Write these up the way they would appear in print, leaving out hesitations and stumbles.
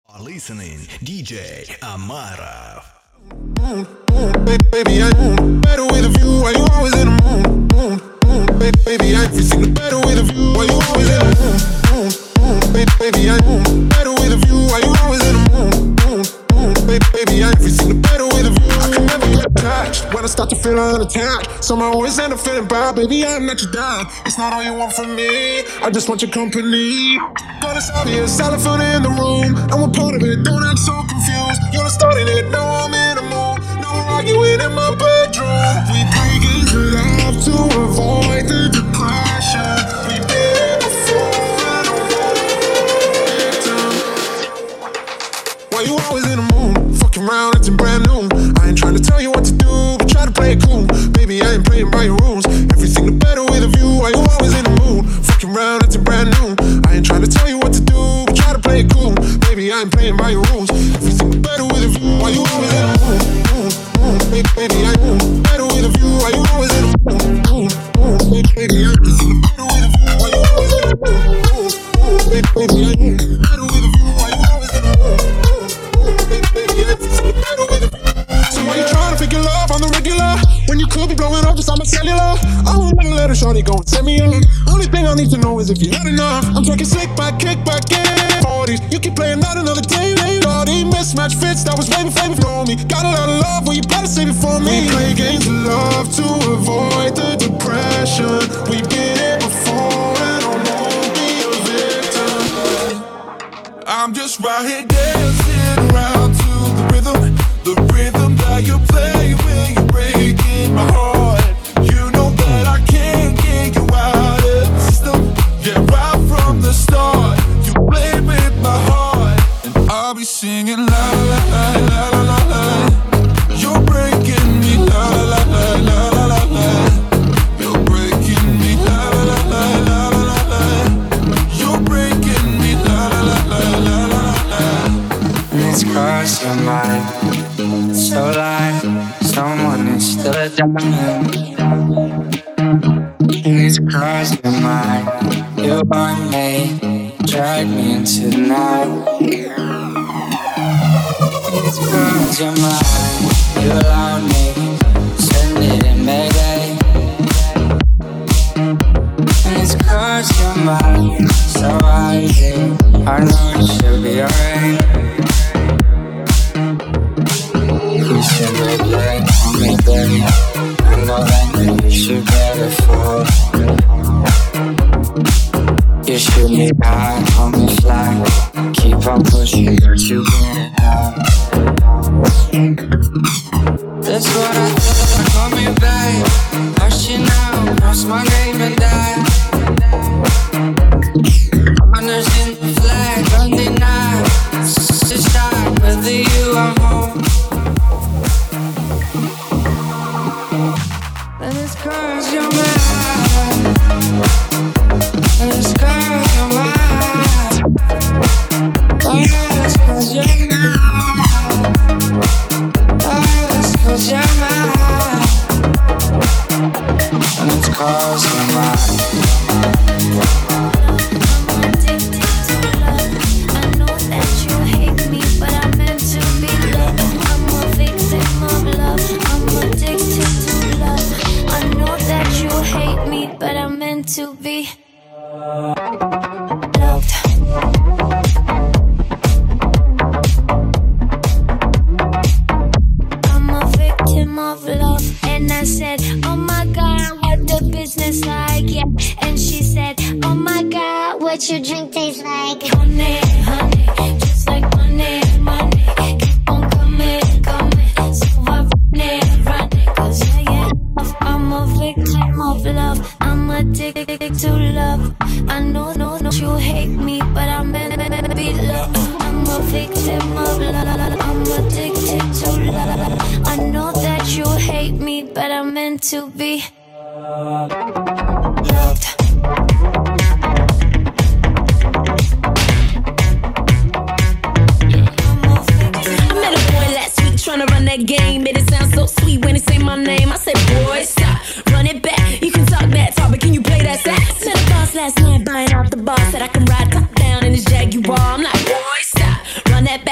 Are listening DJ Amarov. Baby, I'm better with a view. Why you always in the mood? Baby, I every single better with a view. Why you always in the mood? Baby, I'm better with a view. Why you always in the mood? Baby, I every single better with a view. I can never get attached when I start to feel unattached. Somehow I always end up feeling bad. Baby, I'm not your dad. It's not all you want from me. I just want your company. Gonna stop you, elephant in the room. I'm a part of it. Don't act so confused. You're starting it. Now I'm in the mood. Now we're arguing in my bedroom. We break into love to avoid the depression. We did it before. I don't want victim. Why you always in the mood? Fucking around, acting brand new. I ain't trying to tell you what to do, but try to play it cool. Baby, I ain't playing by your rules. Everything the better with a view. Why you always in the mood? Fucking around, acting brand new. I ain't trying to tell you what to do, but try to play it cool. Baby, I ain't playing by your rules. Everything the better with a view. Why you always in the mood? Baby, I better with a view. Why you always in the mood? Baby, I better with a view. Why you always in the mood? Baby, I better with a view. Why you always in the mood? Baby, I better with a view. So why you trying to figure love on the regular when you could be blowing up just on my cellular? I won't let a shorty go and set me up. Only thing I need to know is if you had enough. I'm talking slick back, kick back, yeah. 40s, you keep playing out another day. Lordy, mismatch fits, that was way before me. Got a lot of love, well you better save it for me. We play games of love to avoid the depression. We did it before and I won't be a victim. I'm just right here dancing around to the rhythm that you play when you're breaking my heart. You know that I can't get you out of the system. Yeah, right from the start, you played with my heart, and I'll be singing la la la la la la la. You're breaking me la la la la la la la. You're breaking me la la la la la la la. You're breaking me la la la la la la. It's crossed your mind, so like someone is still a diamond. It's crossed your mind, you want me, drag me into the night. It's crossed your mind, you allowed me, send it in Mayday. It's crossed your mind, so I know it should be alright. You should replay on me, baby. I know that you should get it for. You should be high on me fly. Keep on pushing, but you get it out. That's what I thought. Call me back. Hush you now, cross my name and die. Honors in the flag, don't deny. This time, whether you are home. And it's cause you're mine. And it's cause you're mine. Oh, it's cause you're mine. Oh, it's cause you're mine. And it's cause you're mine. But I'm meant to be loved. I'm a victim of love. And I said, oh my God, what the business like, yeah. And she said, oh my God, what your drink tastes like. Honey, honey, just like money, money. Keep on coming, coming. So I run it, cause yeah, I'm a victim of love. I'm addicted to love. I know you hate me, but I'm meant to be loved. I'm a victim of love. I'm addicted to love. I know that you hate me, but I'm meant to be loved. Tryna run that game, made it sound so sweet when they say my name. I said, boy, stop, run it back. You can talk that talk, but can you play that sax? Met a boss last night, buying off the bar. Said I can ride top down in this Jaguar. I'm like, boy, stop, run that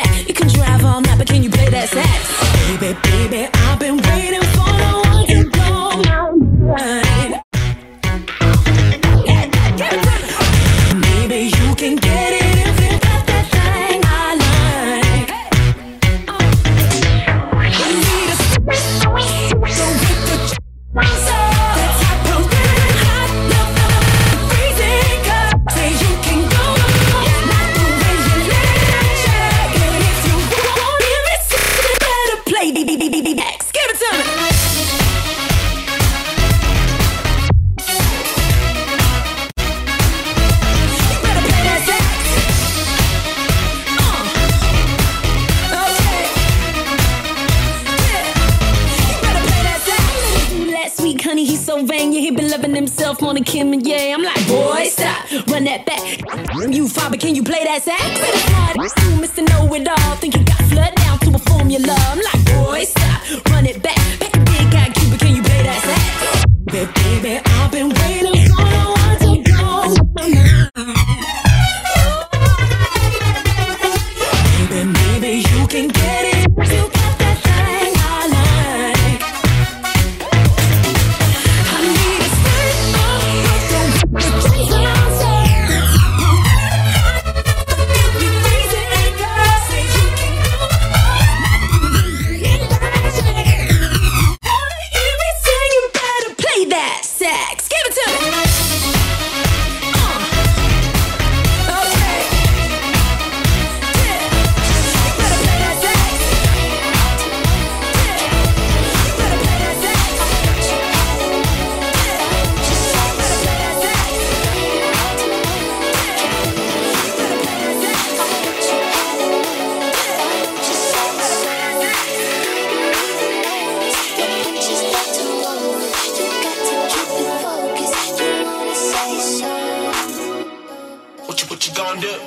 loving himself more than Kim and Ye. I'm like, boy, stop, run that back. You Faber, can you play that sax? You Mr. Know-It-All, think you got flood down to a formula. I'm like, boy, stop, run it back. Back the big guy Cuba, can you play that sax? Baby, I've been waiting for the one to go. Maybe you can get it. You got that thing I like. I need a split up with the dreams outside. You crazy girl, say you can go. Wanna hear me say you better play that sax. Give it to me. What you gonna do?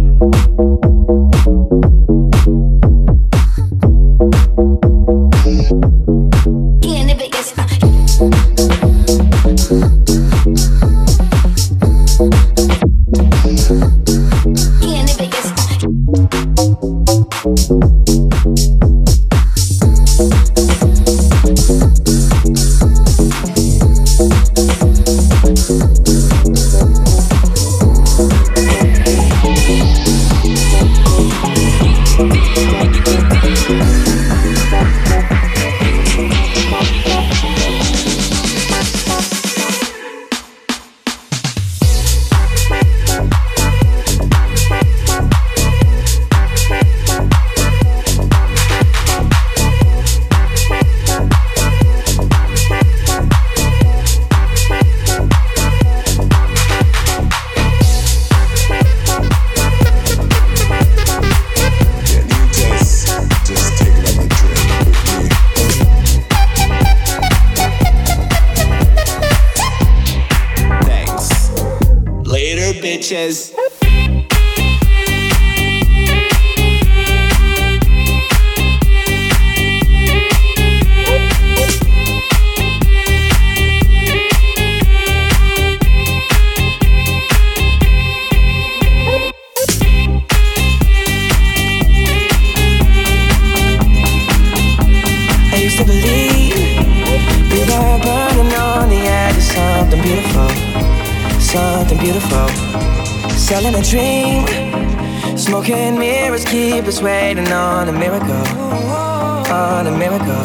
Bitches. I used to believe we were burning on the edge of something beautiful, something beautiful. Selling a dream, smoking mirrors keep us waiting on a miracle, on a miracle.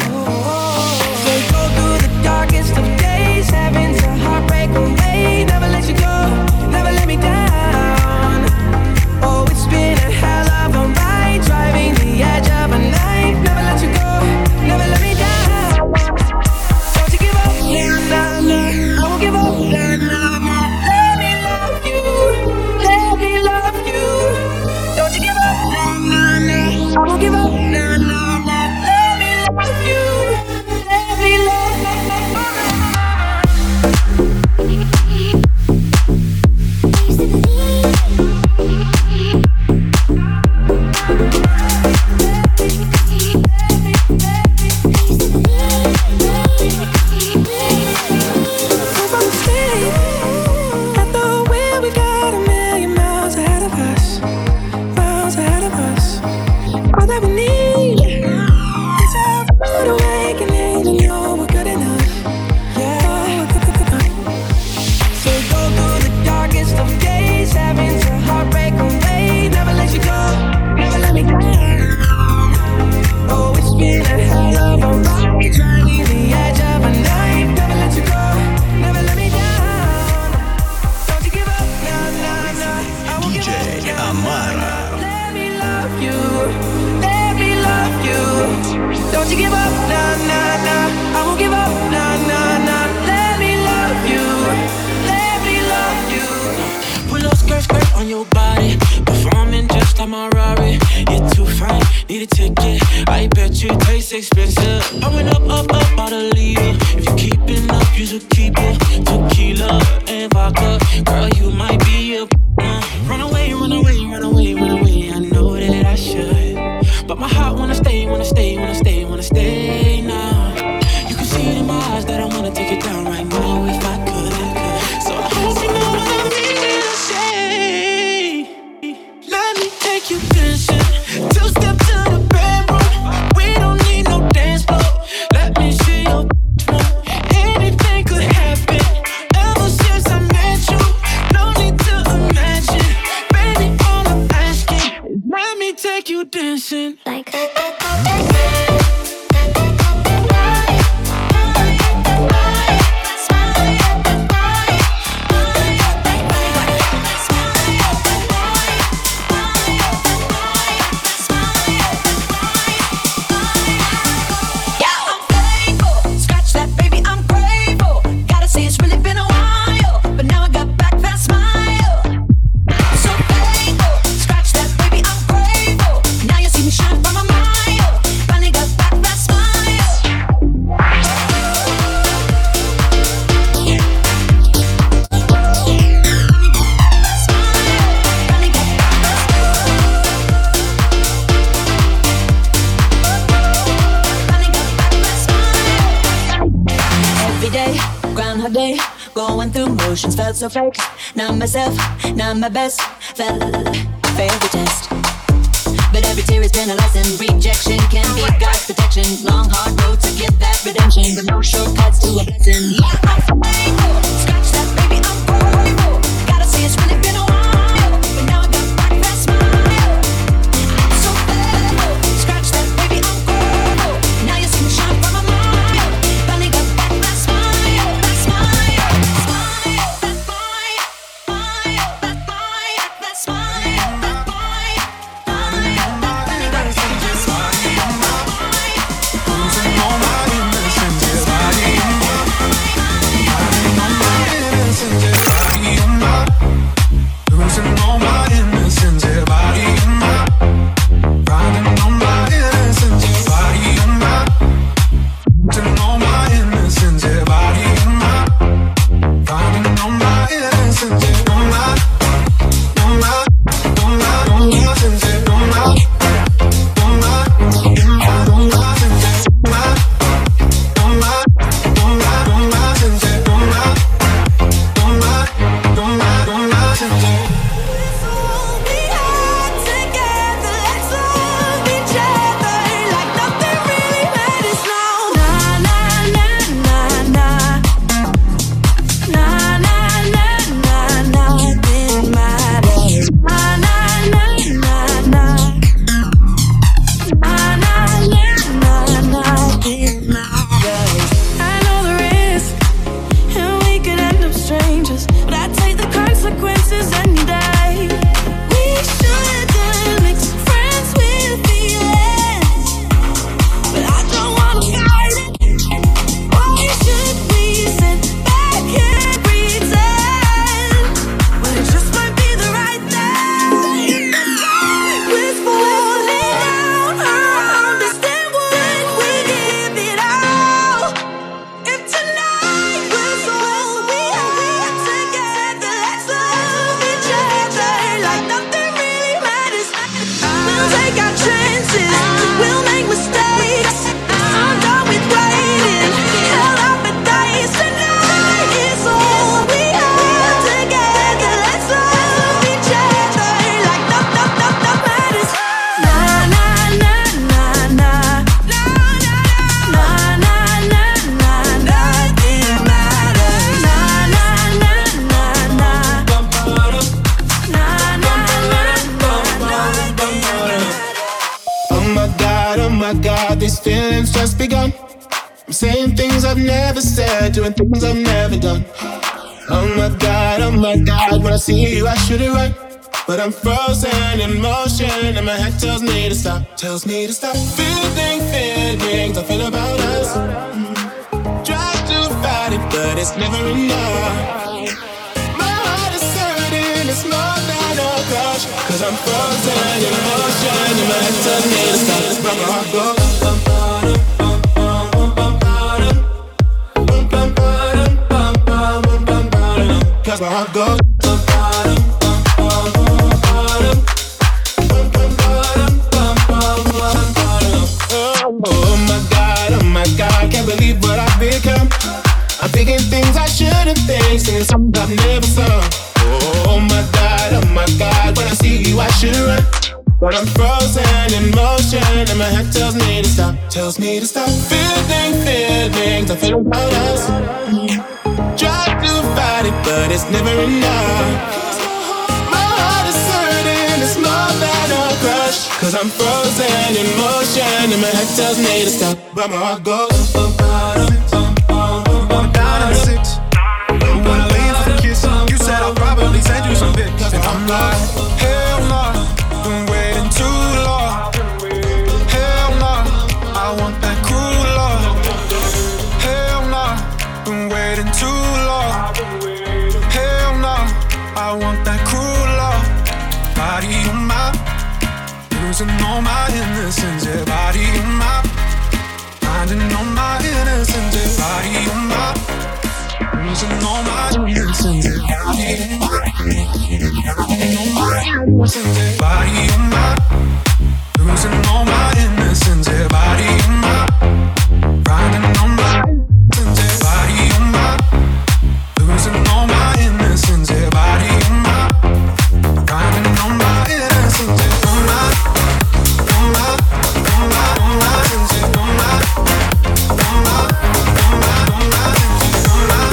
They go through the darkest of days, having to heartbreak away. Never let you go, never let me down. Oh, it's been a hell of a ride, driving the edge of a night. Never let you go, never let me down. Don't you give up, nah, nah, nah. I won't give up, nah, nah, nah. Let me love you. Let me love you. Don't you give up, nah, nah, nah. I won't give up, nah, nah, nah. Let me love you. Let me love you. DJ Amara. got my Rari, you're too fine, need a ticket. I bet you taste expensive. I went up, out the leader. If you keeping up, you should keep it. Tequila and vodka, girl, you might be a run away, run away, run away, run away. I know that I should, but my heart wanna stay, wanna stay, wanna stay, wanna stay now. You can see it in my eyes that I wanna take it down right now if I could. So I hope you know what I mean when I say, let me take you dancing. Two-step to the bedroom. We don't need no dance floor. Let me see your move. Anything could happen. Ever since I met you, no need to imagine. Baby, all I'm asking, let me take you dancing. Like going through motions, felt so fake. Not myself, not my best. Failed the test, but every tear has been a lesson. Rejection can be God's protection. Long hard road to get that redemption, but no shortcuts to a blessing. Yeah, I'm faithful. Scratch that, baby, I'm grateful. Gotta say it's really been a while, but now I got back that smile. I'm so faithful. Scratch that, baby, I'm grateful. Now you see me shine from a mile. Finally got back that smile, that smile. Doing things I've never done. Oh my God, when I see you I should it right, but I'm frozen in motion and my head tells me to stop, feelings I feel about us. Try to fight it, but it's never enough. My heart is hurting, it's more than a crush, 'cause Cause I'm frozen in motion and my head tells me to stop. But my heart goes cause my heart goes. Oh my God, can't believe what I've become. I'm thinking things I shouldn't think, singing songs I've never sung. Oh my God, when I see you I should run. But I'm frozen in motion and my head tells me to stop. Tells me to stop feelings I feel about us. Try to fight it, but it's never enough. My heart is hurting, it's more than a crush. Cause I'm frozen in motion and my head tells me to stop. But my heart goes down in 6. Wanna leave for the kiss. You said I'll probably send you some pics. And I'm like, hell nah, been waiting too long. Hell nah, I want that cruel love. Hell nah, been waiting too long. Hell nah, I want that cruel love. Body on my, losing all my innocence. Yeah, body on my, finding all my innocence. Yeah, body on my, losing all my innocence. Yeah, body on my, body on my, losing all my innocence. Yeah, body on my, finding all my innocence. Yeah, body on my, losing all my innocence. Yeah, body on my, finding all my innocence. Yeah, on my, on my, on my, on my, on my, on my, on my, on my, on my.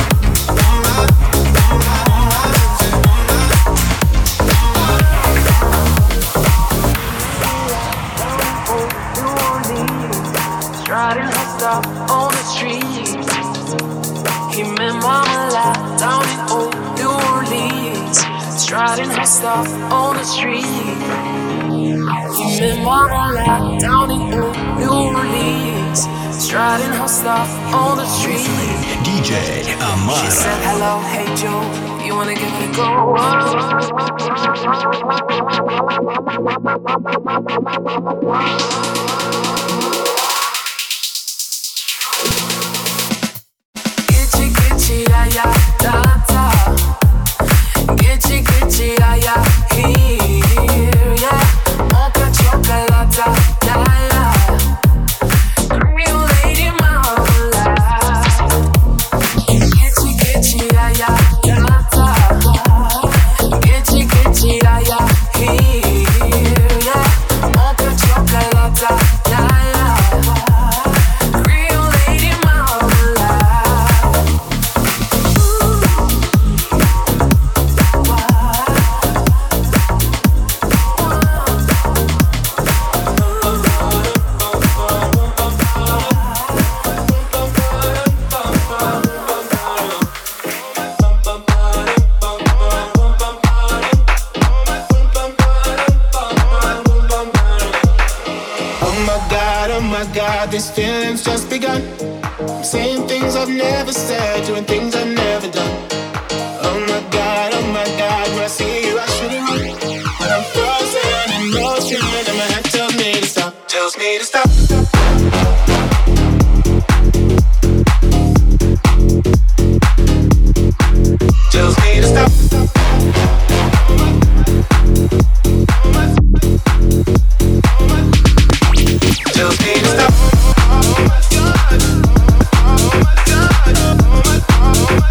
Riding her stuff on the street. He met Mama live down in Old New Orleans. Striding her stuff on the street. He met Mama live down in Old New Orleans. Striding her stuff on the street. DJ Amara. She said, hello, hey Joe, you wanna give it a go? Gitchy, ya, ya, da, da. Gitchy, ya, ya, here, yeah. Mocha chocolate, ya, ya. Real lady, mama, Gitchy, ya, ya, da, da. Gitchy, ya, ya, here, yeah. Mocha chocolate, ya, ya. Real lady, mama. Oh my God, these feelings just begun. I'm saying things I've never said, doing things I've never done. Oh my God, when I see you I shouldn't run. But I'm frozen in motion and my head tells me to stop. Tells me to stop. Tells me to stop. Tells me to stop. Oh my God. Oh my God. Oh my God. Oh my God.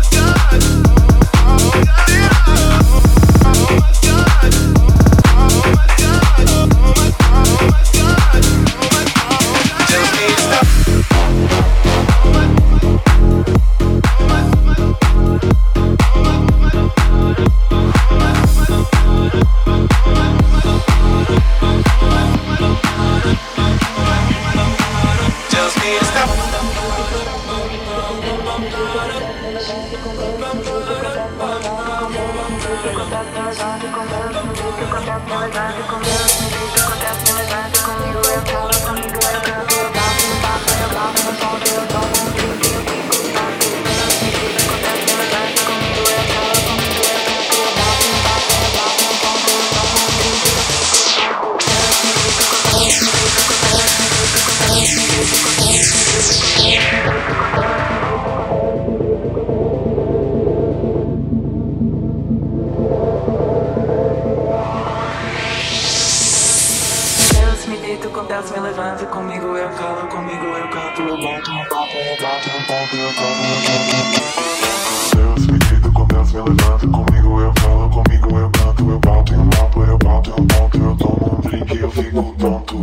me deito com Deus, me levanto, comigo eu calo, comigo eu canto, eu bato, eu bato, eu bato, eu bato, eu bato. Deus me deito com Deus, me levanto, comigo eu falo, comigo eu canto, eu bato, eu bato, eu bato, eu bato, eu tomo um drink e eu fico tonto,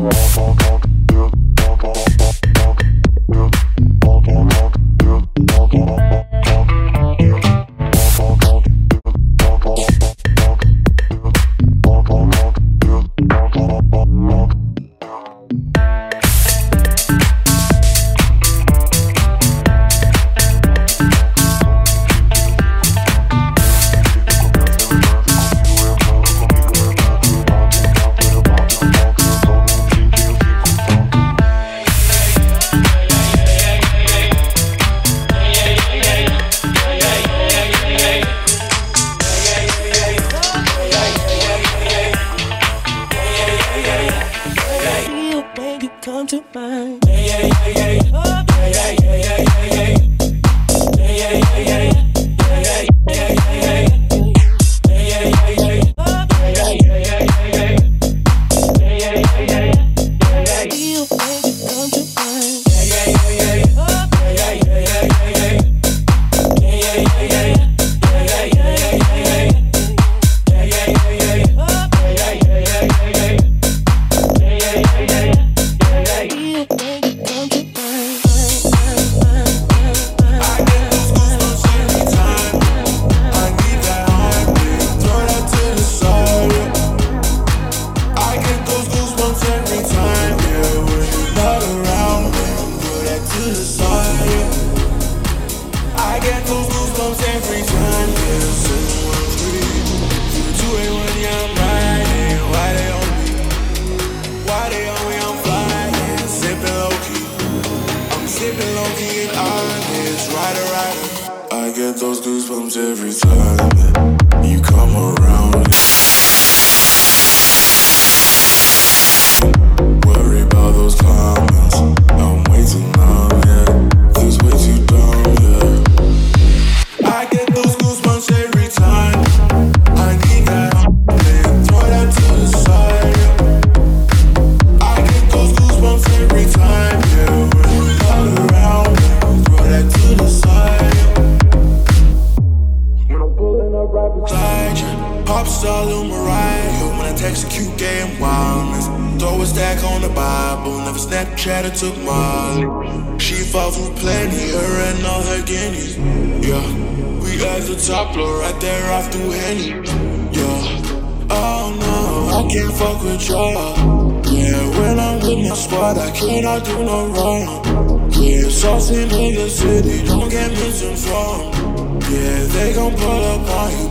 I do no wrong. Yeah, saucy in the city, don't get misinformed. Yeah, they gon' pull up on you.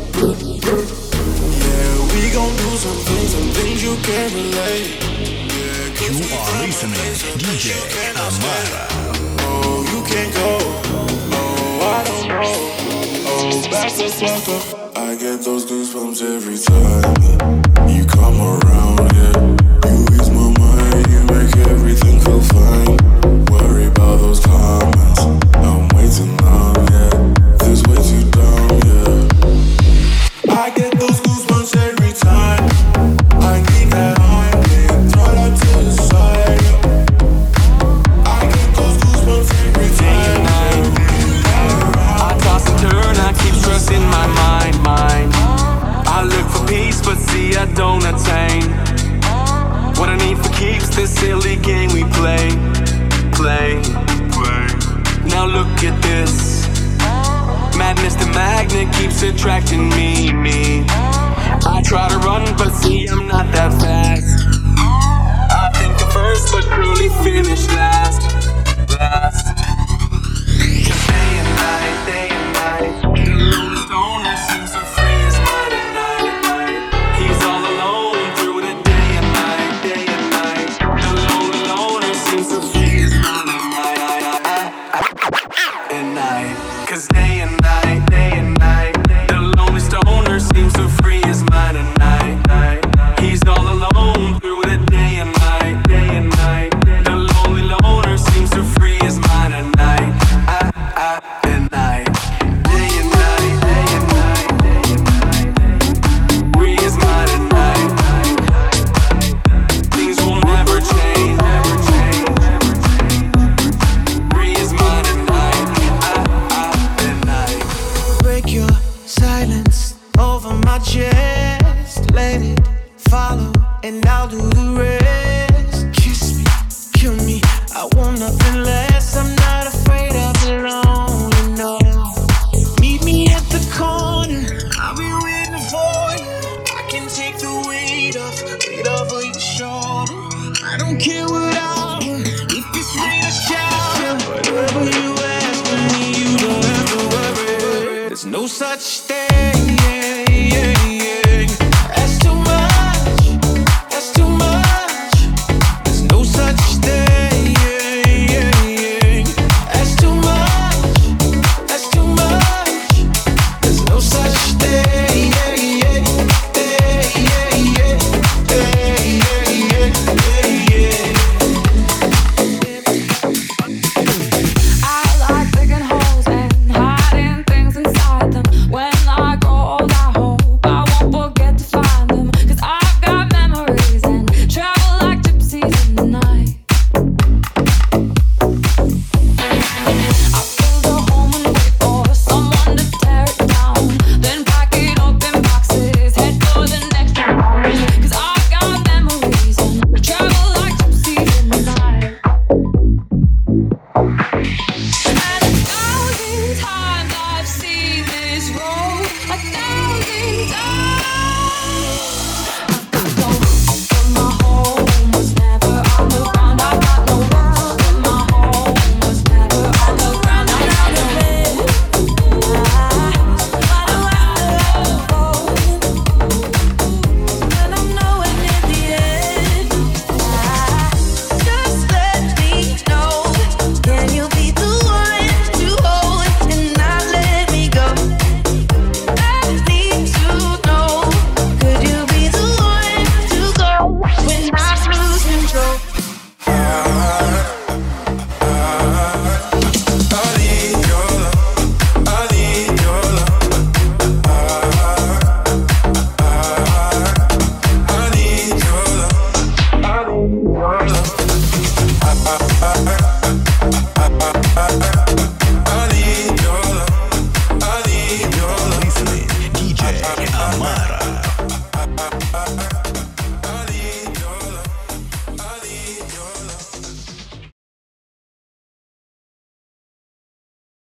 Yeah, we gon' do some things you can't relate. Yeah, you are listening DJ Amara. Oh, you can't go. Oh, I don't know. Oh, back the fuck up. I get those goosebumps every time you come around. Yeah, you ease my mind, you make everything feel fine. Worry about those comments, I'm way too numb, yeah. This way too dumb, yeah. I get those goosebumps every time. I need that on me, throw that to the side. I get those goosebumps every time. I toss and turn, I keep stressing my mind. I look for peace, but see I don't attain. What I need for keeps this silly game we play. Now look at this. Madness, the magnet keeps attracting me. I try to run, but see I'm not that fast. I think I'm first, but truly finish last. Day and night, the lonely stoner seems so free as night at night. He's all alone through the day and night. The lonely loner seems so free as night at night. 'Cause day and night, the lonely stoner seems so free as night at night. He's all alone I'll do the rest. Kiss me, kill me, I want nothing less. I'm not afraid of it alone, you know. Meet me at the corner, I'll be waiting for you. I can take the weight off of your shoulder. I don't care what hour, if it's rain or shower. Whatever you ask me, you don't have to worry. There's no such thing